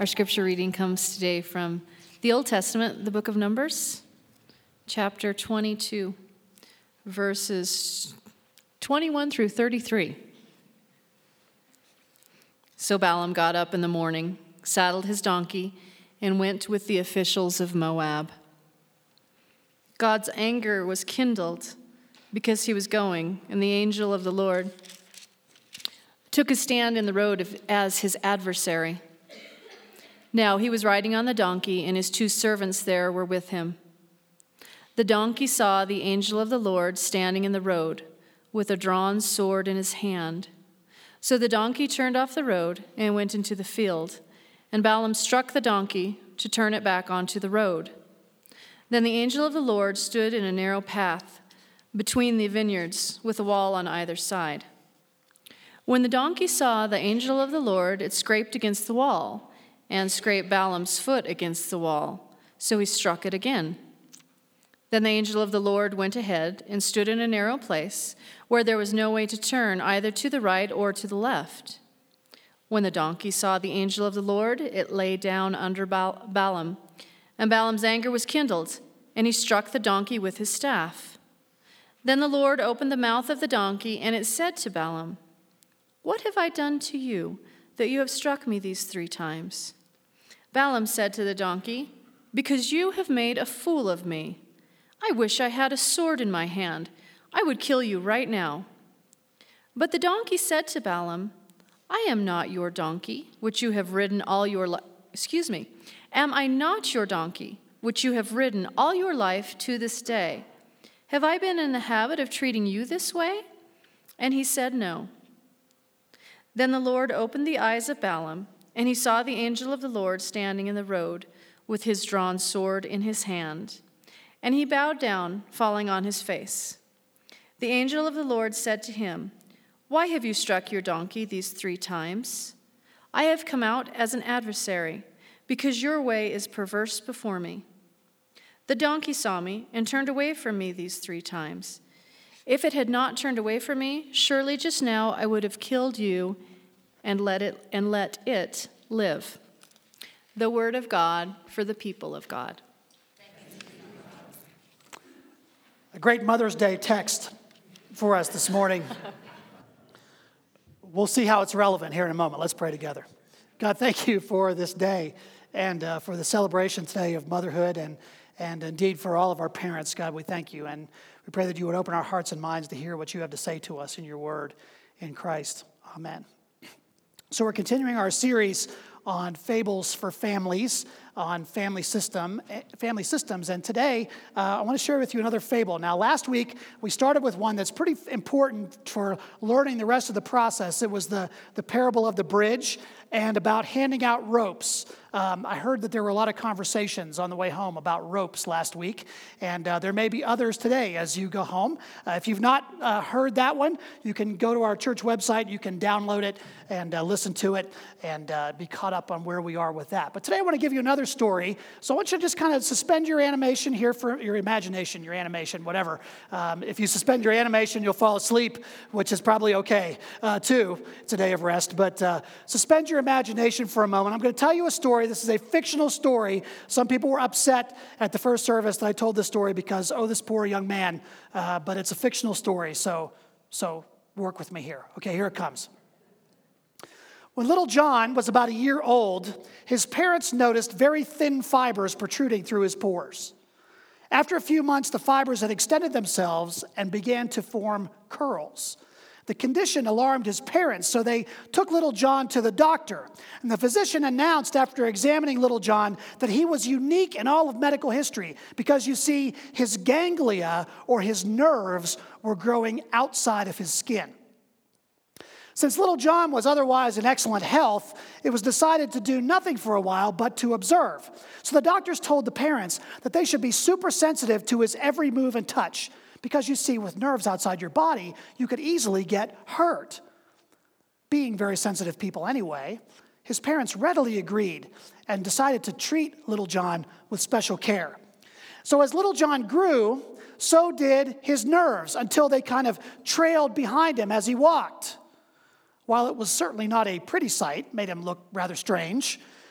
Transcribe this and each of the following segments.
Our scripture reading comes today from the Old Testament, the book of Numbers, chapter 22, verses 21 through 33. So Balaam got up in the morning, saddled his donkey, and went with the officials of Moab. God's anger was kindled because he was going, and the angel of the Lord took a stand in the road as his adversary. Now he was riding on the donkey, and his two servants there were with him. The donkey saw the angel of the Lord standing in the road with a drawn sword in his hand. So the donkey turned off the road and went into the field, and Balaam struck the donkey to turn it back onto the road. Then the angel of the Lord stood in a narrow path between the vineyards with a wall on either side. When the donkey saw the angel of the Lord, it scraped against the wall and scraped Balaam's foot against the wall, so he struck it again. Then the angel of the Lord went ahead and stood in a narrow place where there was no way to turn either to the right or to the left. When the donkey saw the angel of the Lord, it lay down under Balaam, and Balaam's anger was kindled, and he struck the donkey with his staff. Then the Lord opened the mouth of the donkey, and it said to Balaam, "What have I done to you that you have struck me these 3 times?" Balaam said to the donkey, "Because you have made a fool of me. I wish I had a sword in my hand. I would kill you right now." But the donkey said to Balaam, "I am not your donkey, which you have ridden all your life. Am I not your donkey, which you have ridden all your life to this day? Have I been in the habit of treating you this way?" And he said, "No." Then the Lord opened the eyes of Balaam, and he saw the angel of the Lord standing in the road with his drawn sword in his hand. And he bowed down, falling on his face. The angel of the Lord said to him, "Why have you struck your donkey these 3 times? I have come out as an adversary, because your way is perverse before me. The donkey saw me and turned away from me these 3 times. If it had not turned away from me, surely just now I would have killed you and let it live." The word of God for the people of God. A great Mother's Day text for us this morning. We'll see how it's relevant here in a moment. Let's pray together. God, thank you for this day and for the celebration today of motherhood and indeed for all of our parents. God, we thank you, and we pray that you would open our hearts and minds to hear what you have to say to us in your word in Christ. Amen. So we're continuing our series on fables for families, on family systems. And today, I want to share with you another fable. Now, last week, we started with one that's pretty important for learning the rest of the process. It was the parable of the bridge and about handing out ropes. I heard that there were a lot of conversations on the way home about ropes last week, and there may be others today as you go home. If you've not heard that one, you can go to our church website, you can download it and listen to it and be caught up on where we are with that. But today I want to give you another story, so I want you to just kind of suspend your animation here for your imagination, your animation, whatever. If you suspend your animation, you'll fall asleep, which is probably okay too. It's a day of rest, but suspend your imagination for a moment. I'm going to tell you a story. This is a fictional story. Some people were upset at the first service that I told this story because, this poor young man, but it's a fictional story, so work with me here. Okay, here it comes. When little John was about a year old, his parents noticed very thin fibers protruding through his pores. After a few months, the fibers had extended themselves and began to form curls. The condition alarmed his parents, so they took little John to the doctor. And the physician announced after examining little John that he was unique in all of medical history because, you see, his ganglia, or his nerves, were growing outside of his skin. Since little John was otherwise in excellent health, it was decided to do nothing for a while but to observe. So the doctors told the parents that they should be super sensitive to his every move and touch, because, you see, with nerves outside your body, you could easily get hurt. Being very sensitive people anyway, his parents readily agreed and decided to treat little John with special care. So as little John grew, so did his nerves until they kind of trailed behind him as he walked. While it was certainly not a pretty sight, made him look rather strange,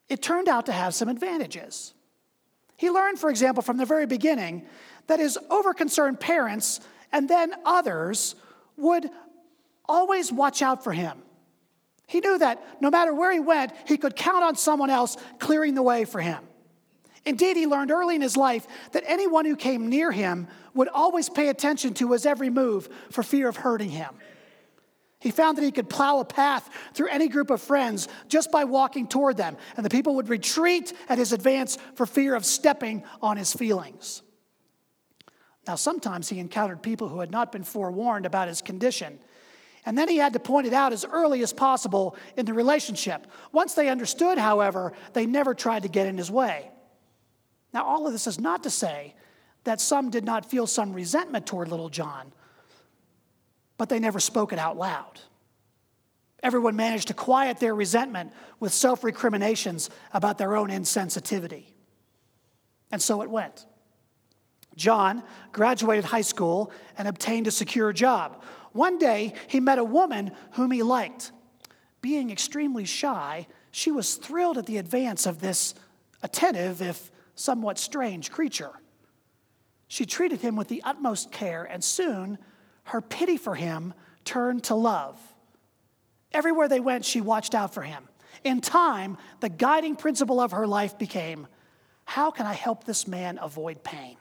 it turned out to have some advantages. He learned, for example, from the very beginning, that his overconcerned parents and then others would always watch out for him. He knew that no matter where he went, he could count on someone else clearing the way for him. Indeed, he learned early in his life that anyone who came near him would always pay attention to his every move for fear of hurting him. He found that he could plow a path through any group of friends just by walking toward them, and the people would retreat at his advance for fear of stepping on his feelings. Now, sometimes he encountered people who had not been forewarned about his condition, and then he had to point it out as early as possible in the relationship. Once they understood, however, they never tried to get in his way. Now, all of this is not to say that some did not feel some resentment toward little John, but they never spoke it out loud. Everyone managed to quiet their resentment with self-recriminations about their own insensitivity. And so it went. John graduated high school and obtained a secure job. One day, he met a woman whom he liked. Being extremely shy, she was thrilled at the advance of this attentive, if somewhat strange, creature. She treated him with the utmost care, and soon her pity for him turned to love. Everywhere they went, she watched out for him. In time, the guiding principle of her life became, how can I help this man avoid pain?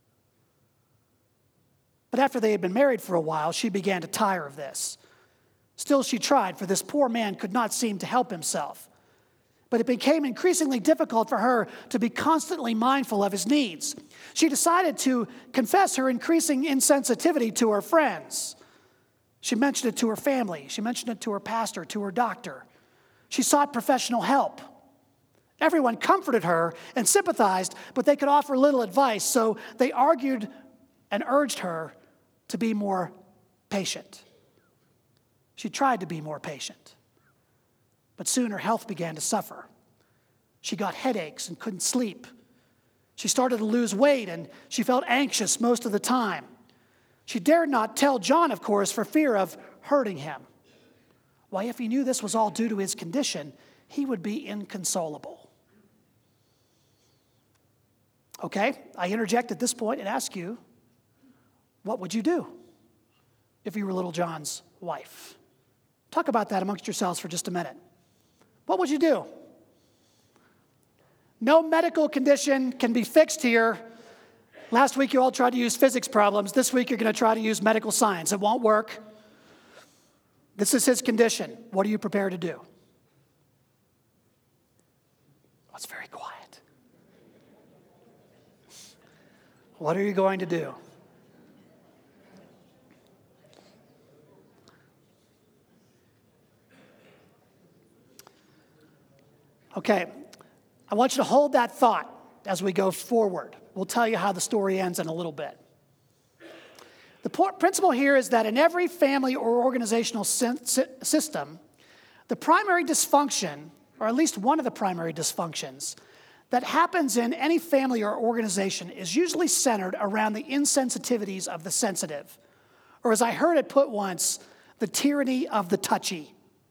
But after they had been married for a while, she began to tire of this. Still, she tried, for this poor man could not seem to help himself. But it became increasingly difficult for her to be constantly mindful of his needs. She decided to confess her increasing insensitivity to her friends. She mentioned it to her family. She mentioned it to her pastor, to her doctor. She sought professional help. Everyone comforted her and sympathized, but they could offer little advice, so they argued and urged her to be more patient. She tried to be more patient. But soon her health began to suffer. She got headaches and couldn't sleep. She started to lose weight and she felt anxious most of the time. She dared not tell John, of course, for fear of hurting him. Why, if he knew this was all due to his condition, he would be inconsolable. Okay, I interject at this point and ask you, what would you do if you were little John's wife? Talk about that amongst yourselves for just a minute. What would you do? No medical condition can be fixed here. Last week you all tried to use physics problems. This week you're going to try to use medical science. It won't work. This is his condition. What are you prepared to do? Oh, it's very quiet. What are you going to do? Okay, I want you to hold that thought as we go forward. We'll tell you how the story ends in a little bit. The principle here is that in every family or organizational system, the primary dysfunction, or at least one of the primary dysfunctions, that happens in any family or organization is usually centered around the insensitivities of the sensitive. Or as I heard it put once, the tyranny of the touchy.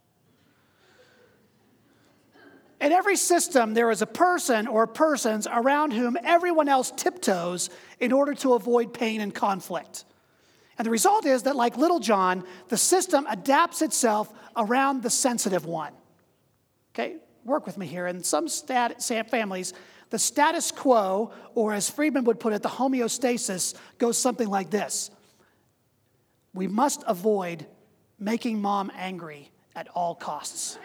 In every system, there is a person or persons around whom everyone else tiptoes in order to avoid pain and conflict. And the result is that, like little John, the system adapts itself around the sensitive one. Okay, work with me here. In some families, the status quo, or as Friedman would put it, the homeostasis, goes something like this. We must avoid making mom angry at all costs.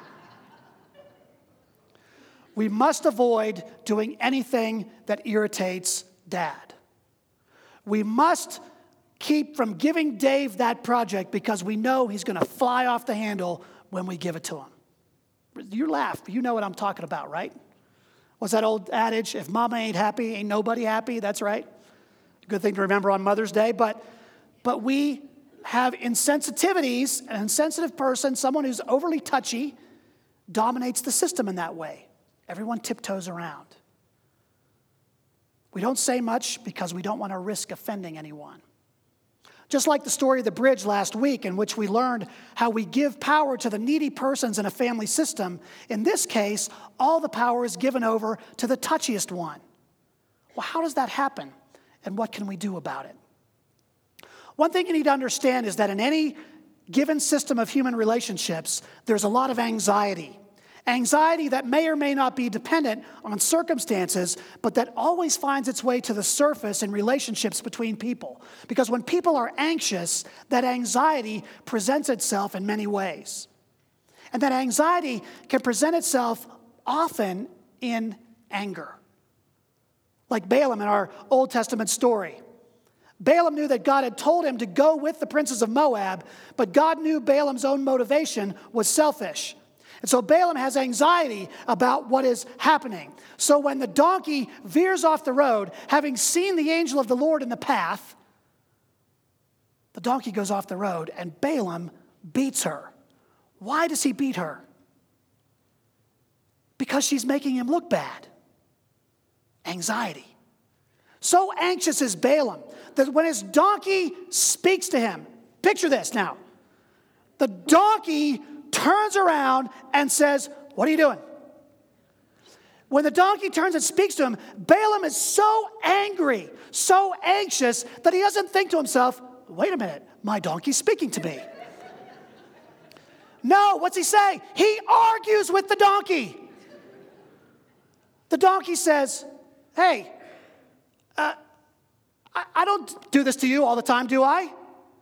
We must avoid doing anything that irritates Dad. We must keep from giving Dave that project because we know he's going to fly off the handle when we give it to him. You laugh, but you know what I'm talking about, right? What's that old adage? If mama ain't happy, ain't nobody happy. That's right. Good thing to remember on Mother's Day. But we have insensitivities. An insensitive person, someone who's overly touchy, dominates the system in that way. Everyone tiptoes around. We don't say much because we don't want to risk offending anyone. Just like the story of the bridge last week, in which we learned how we give power to the needy persons in a family system, in this case, all the power is given over to the touchiest one. Well, how does that happen? And what can we do about it? One thing you need to understand is that in any given system of human relationships, there's a lot of anxiety. Anxiety that may or may not be dependent on circumstances, but that always finds its way to the surface in relationships between people. Because when people are anxious, that anxiety presents itself in many ways. And that anxiety can present itself often in anger. Like Balaam in our Old Testament story. Balaam knew that God had told him to go with the princes of Moab, but God knew Balaam's own motivation was selfish. And so Balaam has anxiety about what is happening. So when the donkey veers off the road, having seen the angel of the Lord in the path, the donkey goes off the road and Balaam beats her. Why does he beat her? Because she's making him look bad. Anxiety. So anxious is Balaam that when his donkey speaks to him, picture this now. The donkey turns around and says, "What are you doing?" When the donkey turns and speaks to him, Balaam is so angry, so anxious, that he doesn't think to himself, "Wait a minute, my donkey's speaking to me." No, what's he say? He argues with the donkey. The donkey says, "Hey, I don't do this to you all the time, do I?"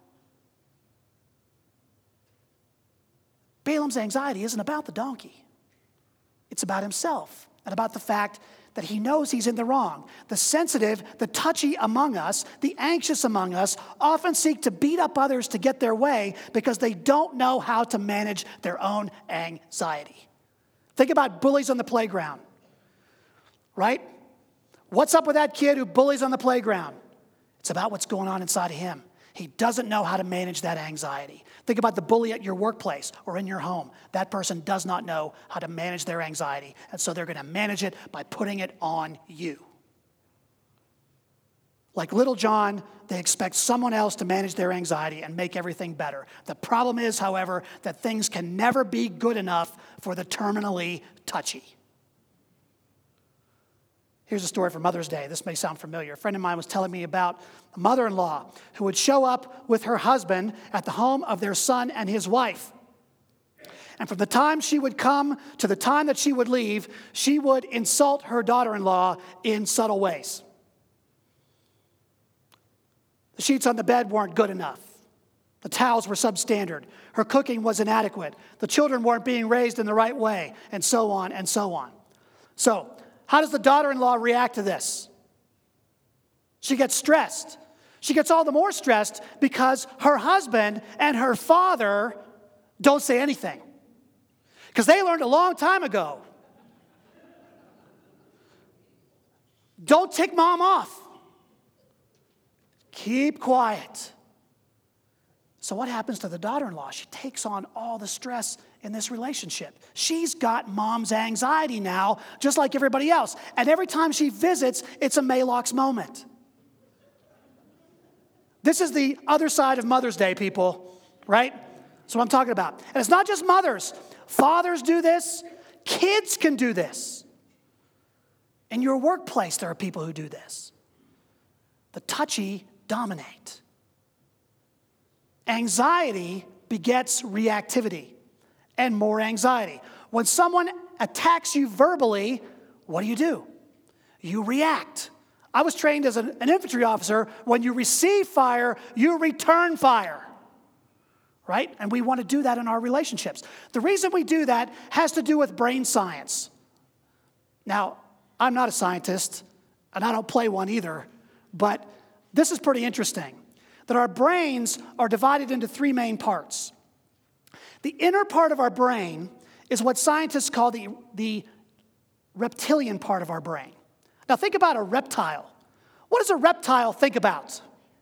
Balaam's anxiety isn't about the donkey. It's about himself and about the fact that he knows he's in the wrong. The sensitive, the touchy among us, the anxious among us often seek to beat up others to get their way because they don't know how to manage their own anxiety. Think about bullies on the playground, right? What's up with that kid who bullies on the playground? It's about what's going on inside of him. He doesn't know how to manage that anxiety. Think about the bully at your workplace or in your home. That person does not know how to manage their anxiety, and so they're going to manage it by putting it on you. Like little John, they expect someone else to manage their anxiety and make everything better. The problem is, however, that things can never be good enough for the terminally touchy. Here's a story for Mother's Day. This may sound familiar. A friend of mine was telling me about a mother-in-law who would show up with her husband at the home of their son and his wife. And from the time she would come to the time that she would leave, she would insult her daughter-in-law in subtle ways. The sheets on the bed weren't good enough. The towels were substandard. Her cooking was inadequate. The children weren't being raised in the right way, and so on and so on. So, how does the daughter-in-law react to this? She gets stressed. She gets all the more stressed because her husband and her father don't say anything. Because they learned a long time ago, don't tick mom off. Keep quiet. So what happens to the daughter-in-law? She takes on all the stress in this relationship. She's got mom's anxiety now, just like everybody else. And every time she visits, it's a Maalox moment. This is the other side of Mother's Day, people, right? That's what I'm talking about. And it's not just mothers. Fathers do this. Kids can do this. In your workplace, there are people who do this. The touchy dominate. Anxiety begets reactivity and more anxiety. When someone attacks you verbally, what do? You react. I was trained as an infantry officer. When you receive fire, you return fire. Right? And we want to do that in our relationships. The reason we do that has to do with brain science. Now, I'm not a scientist, and I don't play one either, but this is pretty interesting. That our brains are divided into three main parts. The inner part of our brain is what scientists call the reptilian part of our brain. Now think about a reptile. What does a reptile think about?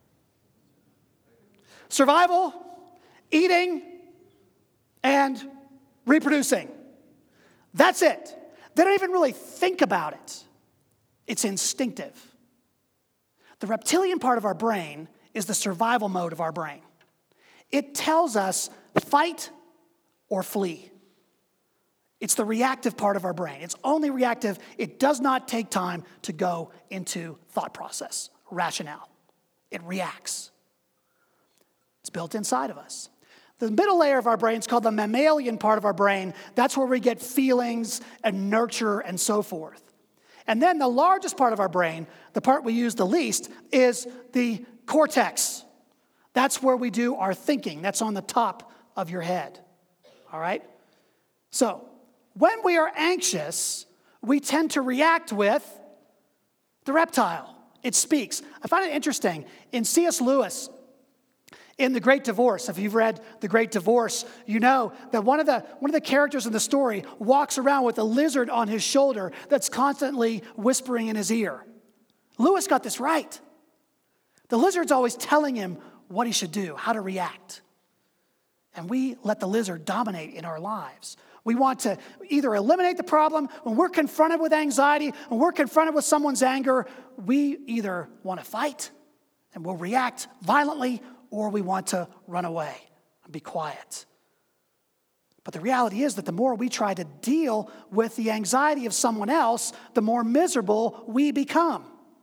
Survival, eating, and reproducing. That's it. They don't even really think about it. It's instinctive. The reptilian part of our brain is the survival mode of our brain. It tells us fight or flee. It's the reactive part of our brain. It's only reactive. It does not take time to go into thought process, rationale. It reacts. It's built inside of us. The middle layer of our brain is called the mammalian part of our brain. That's where we get feelings and nurture and so forth. And then the largest part of our brain, the part we use the least, is the cortex. That's where we do our thinking. That's on the top of your head. All right? So, when we are anxious, we tend to react with the reptile. It speaks. I find it interesting. In C.S. Lewis, in The Great Divorce, if you've read The Great Divorce, you know that one of the characters in the story walks around with a lizard on his shoulder that's constantly whispering in his ear. Lewis got this right. The lizard's always telling him what he should do, how to react. And we let the lizard dominate in our lives. We want to either eliminate the problem. When we're confronted with anxiety, when we're confronted with someone's anger, we either want to fight and we'll react violently, or we want to run away and be quiet. But the reality is that the more we try to deal with the anxiety of someone else, the more miserable we become.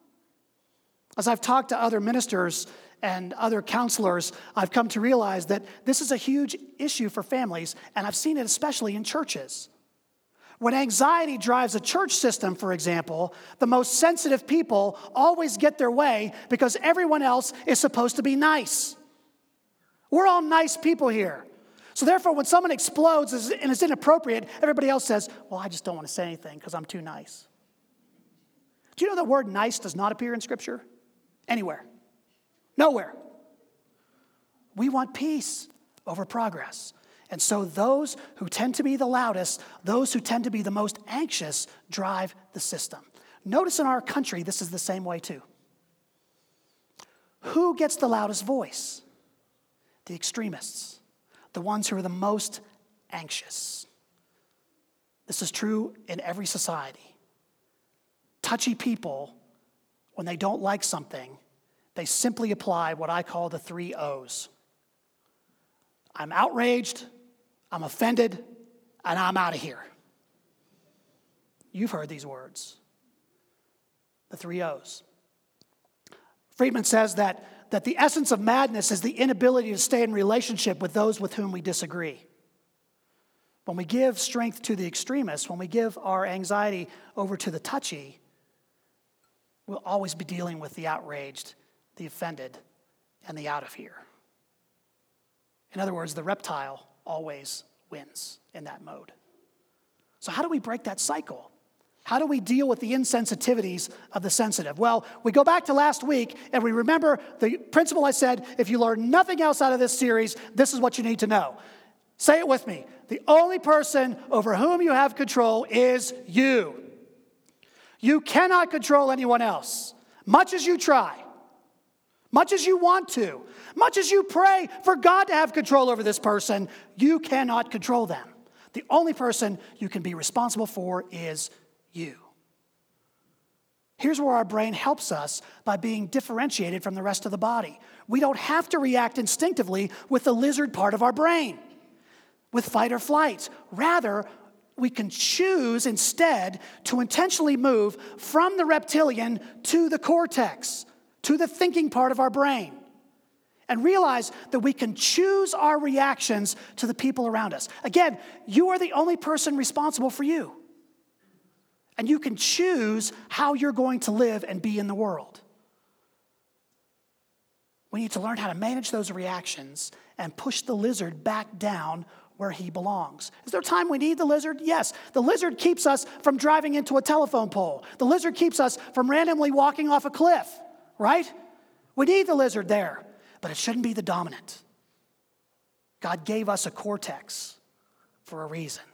As I've talked to other ministers and other counselors, I've come to realize that this is a huge issue for families, and I've seen it especially in churches. When anxiety drives a church system, for example, the most sensitive people always get their way because everyone else is supposed to be nice. We're all nice people here. So therefore, when someone explodes and it's inappropriate, everybody else says, well, I just don't want to say anything because I'm too nice. Do you know the word nice does not appear in Scripture? Anywhere. Nowhere. We want peace over progress. And so those who tend to be the loudest, those who tend to be the most anxious, drive the system. Notice in our country, this is the same way too. Who gets the loudest voice? The extremists, the ones who are the most anxious. This is true in every society. Touchy people, when they don't like something, they simply apply what I call the 3 O's. I'm outraged, I'm offended, and I'm out of here. You've heard these words. The 3 O's. Friedman says that the essence of madness is the inability to stay in relationship with those with whom we disagree. When we give strength to the extremists, when we give our anxiety over to the touchy, we'll always be dealing with the outraged, the offended, and the out of here. In other words, the reptile always wins in that mode. So how do we break that cycle? How do we deal with the insensitivities of the sensitive? Well, we go back to last week and we remember the principle I said, if you learn nothing else out of this series, this is what you need to know. Say it with me. The only person over whom you have control is you. You cannot control anyone else, much as you try, much as you want to, much as you pray for God to have control over this person, you cannot control them. The only person you can be responsible for is you. Here's where our brain helps us by being differentiated from the rest of the body. We don't have to react instinctively with the lizard part of our brain, with fight or flight. Rather, we can choose instead to intentionally move from the reptilian to the cortex, to the thinking part of our brain, and realize that we can choose our reactions to the people around us. Again, you are the only person responsible for you. And you can choose how you're going to live and be in the world. We need to learn how to manage those reactions and push the lizard back down where he belongs. Is there a time we need the lizard? Yes. The lizard keeps us from driving into a telephone pole. The lizard keeps us from randomly walking off a cliff, right? We need the lizard there, but it shouldn't be the dominant. God gave us a cortex for a reason.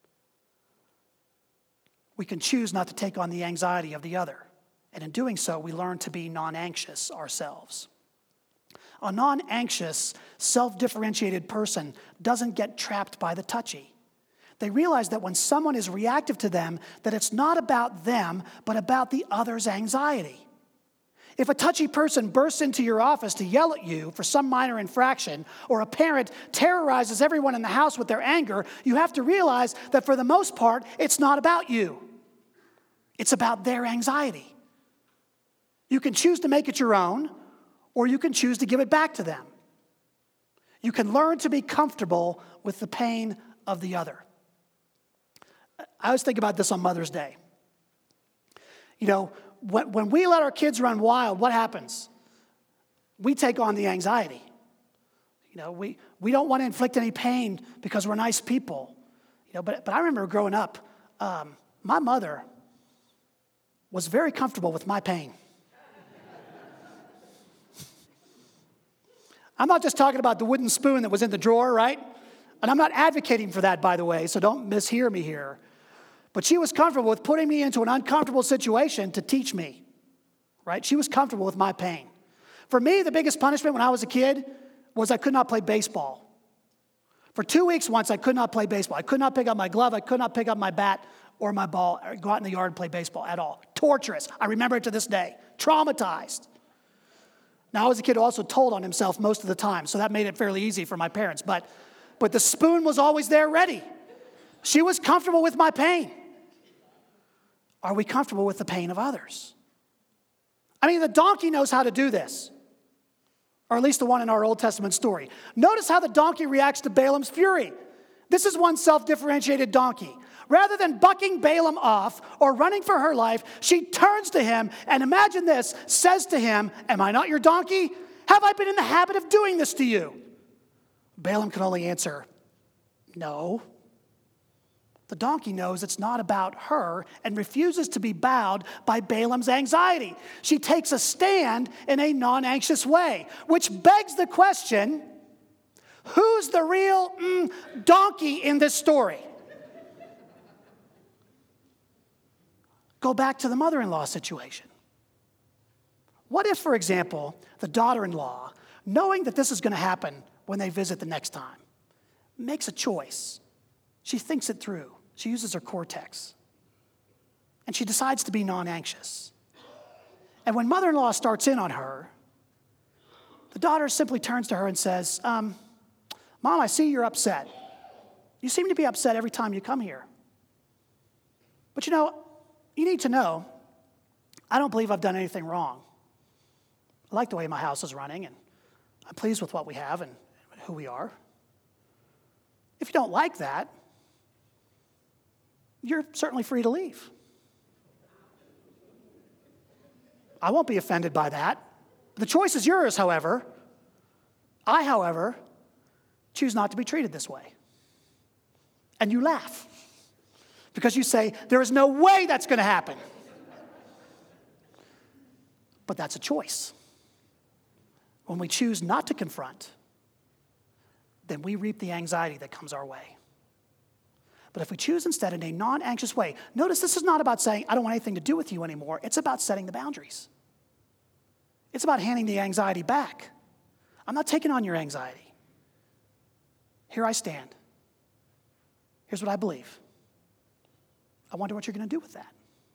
We can choose not to take on the anxiety of the other. And in doing so, we learn to be non-anxious ourselves. A non-anxious, self-differentiated person doesn't get trapped by the touchy. They realize that when someone is reactive to them, that it's not about them, but about the other's anxiety. If a touchy person bursts into your office to yell at you for some minor infraction, or a parent terrorizes everyone in the house with their anger, you have to realize that for the most part, it's not about you. It's about their anxiety. You can choose to make it your own, or you can choose to give it back to them. You can learn to be comfortable with the pain of the other. I always think about this on Mother's Day. You know, when we let our kids run wild, what happens? We take on the anxiety. You know, we don't want to inflict any pain because we're nice people. You know, but I remember growing up, my mother was very comfortable with my pain. I'm not just talking about the wooden spoon that was in the drawer, right? And I'm not advocating for that, by the way, so don't mishear me here. But she was comfortable with putting me into an uncomfortable situation to teach me, right? She was comfortable with my pain. For me, the biggest punishment when I was a kid was I could not play baseball. For 2 weeks once, I could not play baseball. I could not pick up my glove. I could not pick up my bat or my ball or go out in the yard and play baseball at all. Torturous. I remember it to this day. Traumatized. Now, I was a kid who also told on himself most of the time, so that made it fairly easy for my parents. But the spoon was always there ready. She was comfortable with my pain. Are we comfortable with the pain of others? I mean, the donkey knows how to do this, or at least the one in our Old Testament story. Notice how the donkey reacts to Balaam's fury. This is one self-differentiated donkey. Rather than bucking Balaam off or running for her life, she turns to him and, imagine this, says to him, "Am I not your donkey? Have I been in the habit of doing this to you?" Balaam can only answer, "No." The donkey knows it's not about her and refuses to be bowed by Balaam's anxiety. She takes a stand in a non-anxious way, which begs the question, who's the real donkey in this story? Go back to the mother-in-law situation. What if, for example, the daughter-in-law, knowing that this is going to happen when they visit the next time, makes a choice? She thinks it through. She uses her cortex. And she decides to be non-anxious. And when mother-in-law starts in on her, the daughter simply turns to her and says, "Mom, I see you're upset. You seem to be upset every time you come here. But you know, you need to know, I don't believe I've done anything wrong. I like the way my house is running, and I'm pleased with what we have and who we are. If you don't like that, you're certainly free to leave. I won't be offended by that. The choice is yours, however. I, however, choose not to be treated this way." And you laugh because you say, there is no way that's going to happen. But that's a choice. When we choose not to confront, then we reap the anxiety that comes our way. But if we choose instead in a non-anxious way, notice this is not about saying, "I don't want anything to do with you anymore." It's about setting the boundaries. It's about handing the anxiety back. I'm not taking on your anxiety. Here I stand. Here's what I believe. I wonder what you're going to do with that.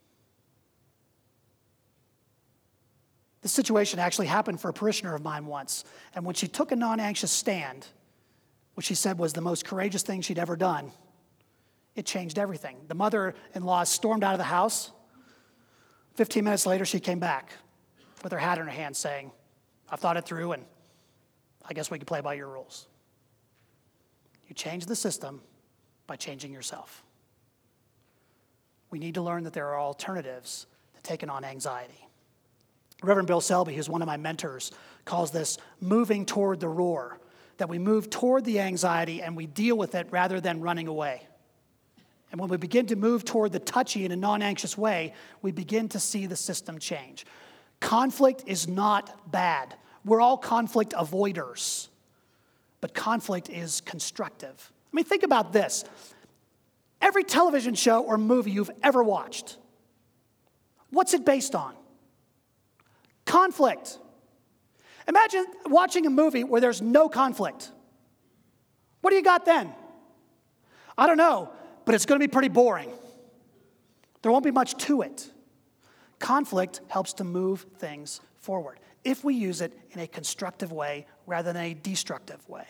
This situation actually happened for a parishioner of mine once. And when she took a non-anxious stand, which she said was the most courageous thing she'd ever done, it changed everything. The mother-in-law stormed out of the house. 15 minutes later, she came back with her hat in her hand saying, "I've thought it through, and I guess we can play by your rules." You change the system by changing yourself. We need to learn that there are alternatives to taking on anxiety. Reverend Bill Selby, who's one of my mentors, calls this moving toward the roar, that we move toward the anxiety and we deal with it rather than running away. And when we begin to move toward the touchy in a non-anxious way, we begin to see the system change. Conflict is not bad. We're all conflict avoiders. But conflict is constructive. I mean, think about this. Every television show or movie you've ever watched, what's it based on? Conflict. Imagine watching a movie where there's no conflict. What do you got then? I don't know, but it's going to be pretty boring. There won't be much to it. Conflict helps to move things forward if we use it in a constructive way rather than a destructive way.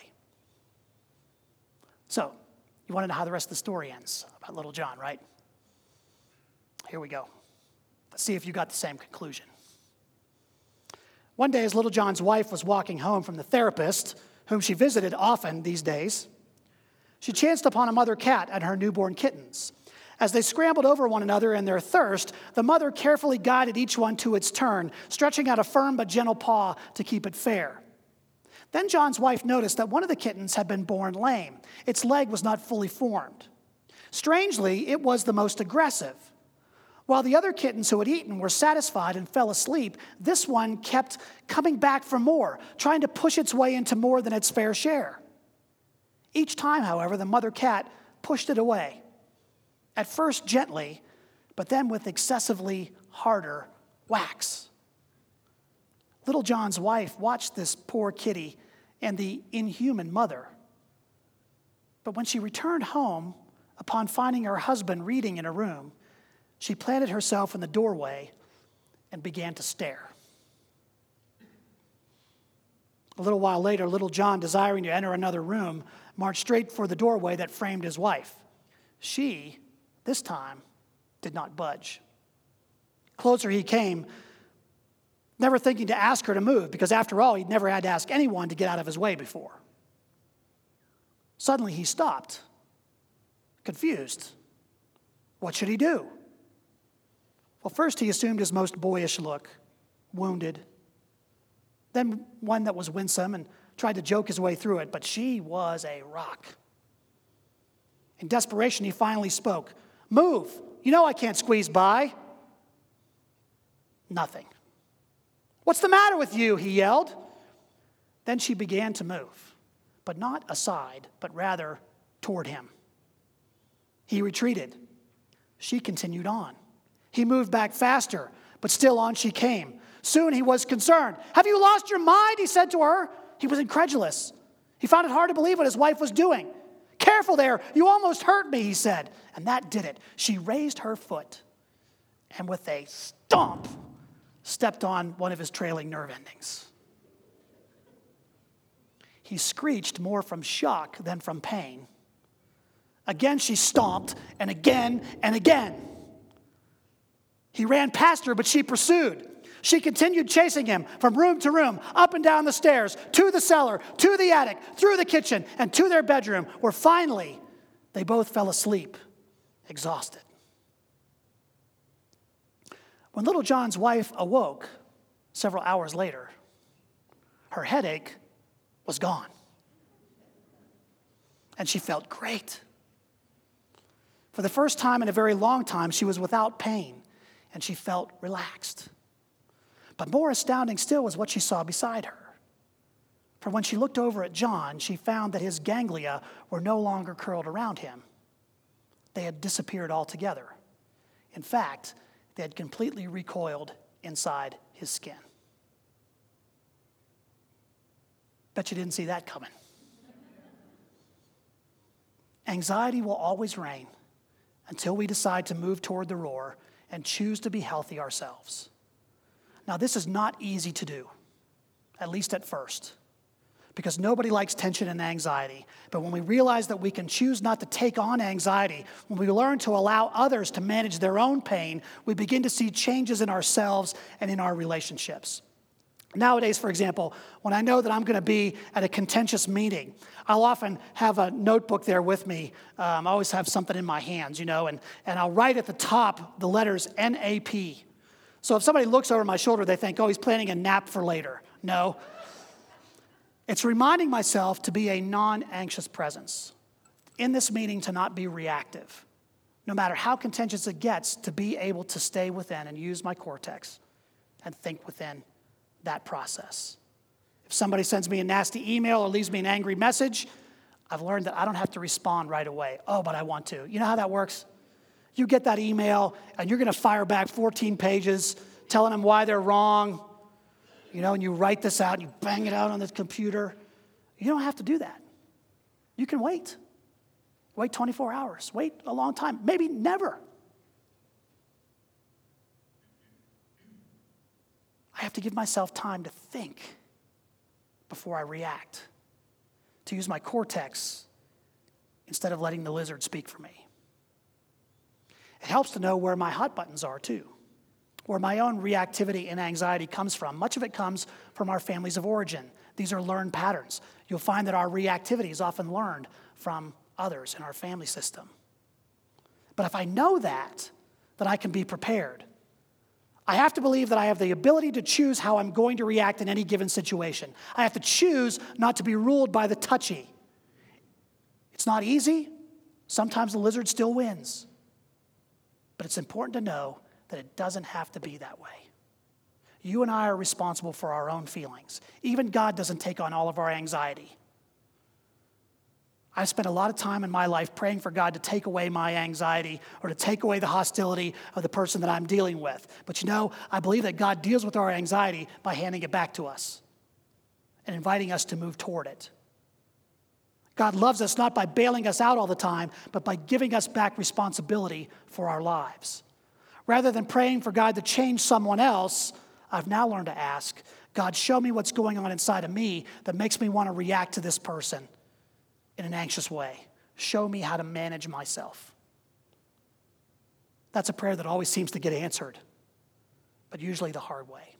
So, you want to know how the rest of the story ends about little John, right? Here we go. Let's see if you got the same conclusion. One day, as little John's wife was walking home from the therapist, whom she visited often these days, she chanced upon a mother cat and her newborn kittens. As they scrambled over one another in their thirst, the mother carefully guided each one to its turn, stretching out a firm but gentle paw to keep it fair. Then John's wife noticed that one of the kittens had been born lame. Its leg was not fully formed. Strangely, it was the most aggressive. While the other kittens who had eaten were satisfied and fell asleep, this one kept coming back for more, trying to push its way into more than its fair share. Each time, however, the mother cat pushed it away, at first gently, but then with excessively harder whacks. Little John's wife watched this poor kitty and the inhuman mother. But when she returned home, upon finding her husband reading in a room, she planted herself in the doorway and began to stare. A little while later, little John, desiring to enter another room, marched straight for the doorway that framed his wife. She, this time, did not budge. Closer he came, never thinking to ask her to move, because after all, he'd never had to ask anyone to get out of his way before. Suddenly he stopped, confused. What should he do? Well, first he assumed his most boyish look, wounded. Then one that was winsome and tried to joke his way through it, but she was a rock. In desperation, he finally spoke. Move. You know I can't squeeze by. Nothing. What's the matter with you? He yelled. Then she began to move, but not aside, but rather toward him. He retreated. She continued on. He moved back faster, but still on she came. Soon he was concerned. Have you lost your mind? He said to her. He was incredulous. He found it hard to believe what his wife was doing. Careful there, you almost hurt me, he said. And that did it. She raised her foot and with a stomp stepped on one of his trailing nerve endings. He screeched more from shock than from pain. Again she stomped, and again and again. He ran past her, but she pursued. She continued chasing him from room to room, up and down the stairs, to the cellar, to the attic, through the kitchen, and to their bedroom, where finally they both fell asleep, exhausted. When little John's wife awoke several hours later, her headache was gone. And she felt great. For the first time in a very long time, she was without pain, and she felt relaxed. But more astounding still was what she saw beside her. For when she looked over at John, she found that his ganglia were no longer curled around him. They had disappeared altogether. In fact, they had completely recoiled inside his skin. Bet you didn't see that coming. Anxiety will always reign until we decide to move toward the roar and choose to be healthy ourselves. Now, this is not easy to do, at least at first, because nobody likes tension and anxiety. But when we realize that we can choose not to take on anxiety, when we learn to allow others to manage their own pain, we begin to see changes in ourselves and in our relationships. Nowadays, for example, when I know that I'm going to be at a contentious meeting, I'll often have a notebook there with me. I always have something in my hands, and I'll write at the top the letters NAP. So if somebody looks over my shoulder, they think, oh, he's planning a nap for later. No. It's reminding myself to be a non-anxious presence. In this meeting, to not be reactive. No matter how contentious it gets, to be able to stay within and use my cortex and think within that process. If somebody sends me a nasty email or leaves me an angry message, I've learned that I don't have to respond right away. Oh, but I want to. You know how that works? You get that email, and you're going to fire back 14 pages telling them why they're wrong, and you write this out, and you bang it out on the computer. You don't have to do that. You can wait. Wait 24 hours. Wait a long time. Maybe never. I have to give myself time to think before I react, to use my cortex instead of letting the lizard speak for me. It helps to know where my hot buttons are too, where my own reactivity and anxiety comes from. Much of it comes from our families of origin. These are learned patterns. You'll find that our reactivity is often learned from others in our family system. But if I know that, then I can be prepared. I have to believe that I have the ability to choose how I'm going to react in any given situation. I have to choose not to be ruled by the touchy. It's not easy. Sometimes the lizard still wins. But it's important to know that it doesn't have to be that way. You and I are responsible for our own feelings. Even God doesn't take on all of our anxiety. I've spent a lot of time in my life praying for God to take away my anxiety or to take away the hostility of the person that I'm dealing with. But I believe that God deals with our anxiety by handing it back to us and inviting us to move toward it. God loves us not by bailing us out all the time, but by giving us back responsibility for our lives. Rather than praying for God to change someone else, I've now learned to ask, God, show me what's going on inside of me that makes me want to react to this person in an anxious way. Show me how to manage myself. That's a prayer that always seems to get answered, but usually the hard way.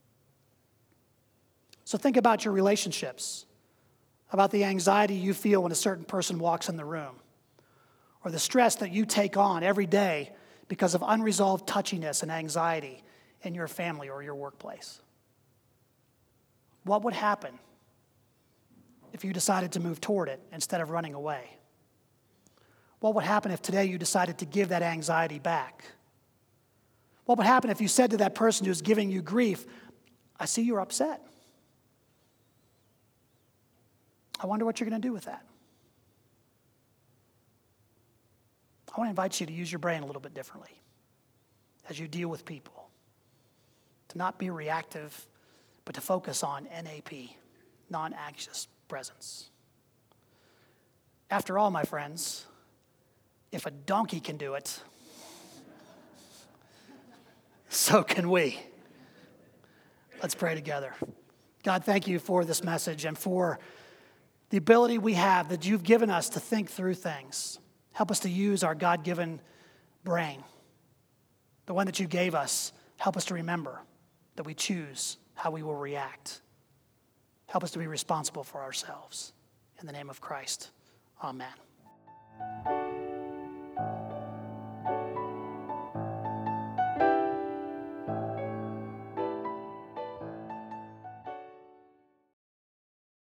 So think about your relationships, about the anxiety you feel when a certain person walks in the room, or the stress that you take on every day because of unresolved touchiness and anxiety in your family or your workplace. What would happen if you decided to move toward it instead of running away? What would happen if today you decided to give that anxiety back? What would happen if you said to that person who's giving you grief, I see you're upset. I wonder what you're going to do with that. I want to invite you to use your brain a little bit differently as you deal with people. To not be reactive, but to focus on NAP, non-anxious presence. After all, my friends, if a donkey can do it, so can we. Let's pray together. God, thank you for this message and for the ability we have that you've given us to think through things. Help us to use our God-given brain, the one that you gave us. Help us to remember that we choose how we will react. Help us to be responsible for ourselves. In the name of Christ, amen.